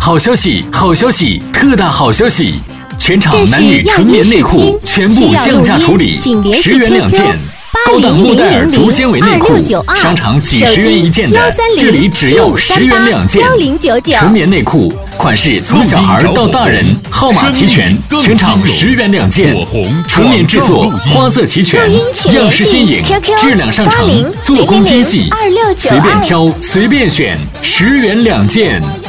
好消息，好消息，特大好消息！全场男女纯棉内裤全部降价处理，10元2件。高档莫代尔竹纤维内裤，商场几十元一件的，这里只要10元2件。纯棉内裤，款式从小孩到大人，号码齐全，全场10元2件。纯棉制作，花色齐全，样式新颖，质量上乘，做工精细，随便挑随便选，10元2件。